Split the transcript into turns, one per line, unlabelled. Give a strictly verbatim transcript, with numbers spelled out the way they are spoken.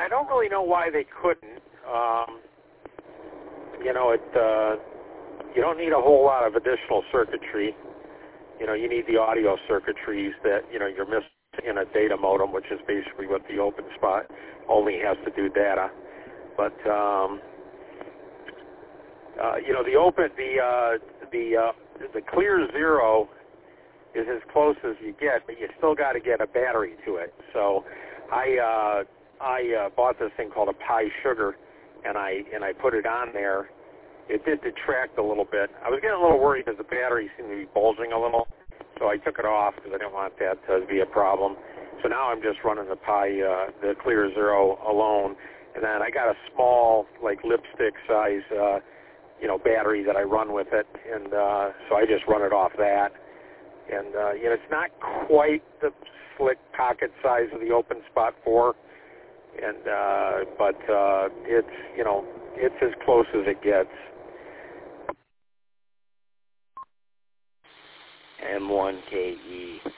I don't really know why they couldn't. Um, you know, it uh, you don't need a whole lot of additional circuitry. You know, you need the audio circuitries that, you know, you're missing in a data modem, which is basically what the OpenSpot only has to do data. But, um, uh, you know, the open, the, uh, the, uh, the Clear Zero is as close as you get, but you still got to get a battery to it. So I, uh, I uh, bought this thing called a Pi Sugar, and I, and I put it on there. It did detract a little bit. I was getting a little worried because the battery seemed to be bulging a little, so I took it off because I didn't want that to be a problem. So now I'm just running the Pi, uh, the Clear Zero alone, and then I got a small, like lipstick size, uh, you know, battery that I run with it, and uh, so I just run it off that. And uh, you know, it's not quite the slick pocket size of the OpenSpot four, and uh, but uh, it's you know, it's as close as it gets.
M one K E.